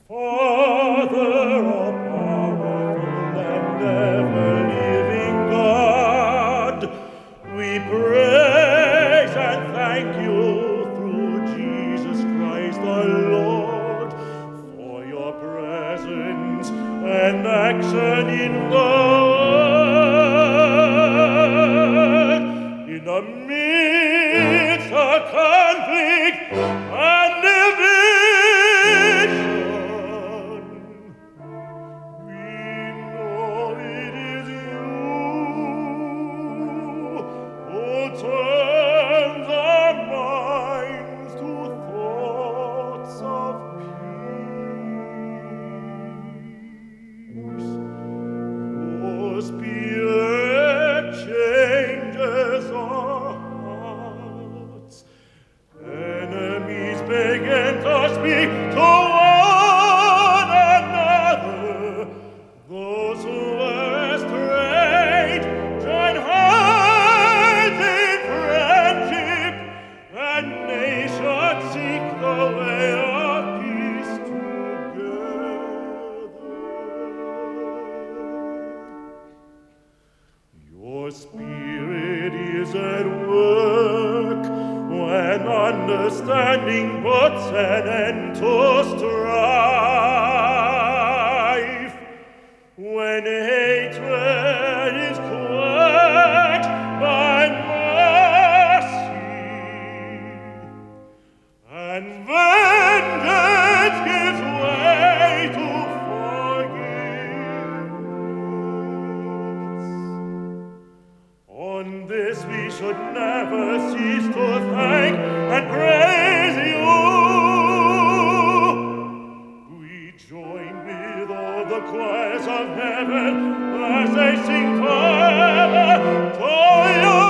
Father, O powerful and ever-living God, we praise and thank you through Jesus Christ our Lord for your presence and action in the world, in the midst of conflict and division. Turns our minds to thoughts of peace. Your Spirit changes our hearts. Enemies begin to speak to one another. Those who were estranged join hands in friendship, and nations seek the way of peace together. Your Spirit is at work when understanding puts an end to strife, when hatred is quenched by mercy, and vengeance gives way to forgiveness. On this we should never cease to thank and praise you. We join with all the choirs of heaven as they sing forever to you.